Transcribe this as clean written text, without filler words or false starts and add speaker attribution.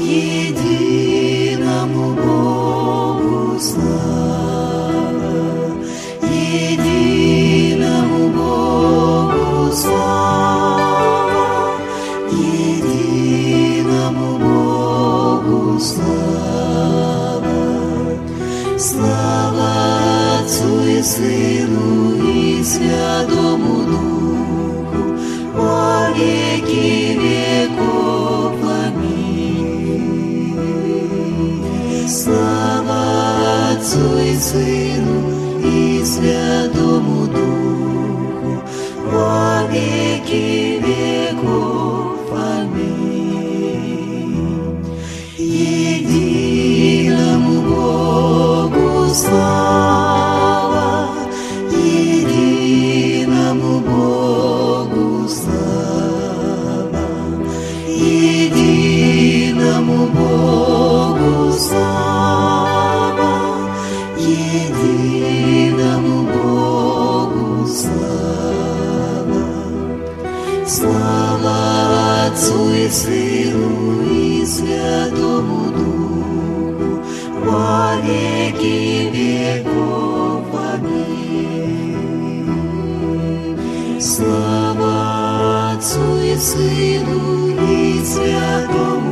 Speaker 1: единому Богу слава, единому Богу слава, единому Богу слава. Слава Отцу и Сыну и Святому Духу во веки веков. Аминь. Слава Отцу и Сыну и Святому Духу во веки веков. Аминь. Единому Богу слава, единому Богу слава, единому Богу слава, единому Богу слава. Слава Отцу и Сыну и Святому Духу во веки веков. Аминь. Слава Отцу и Сыну и Святому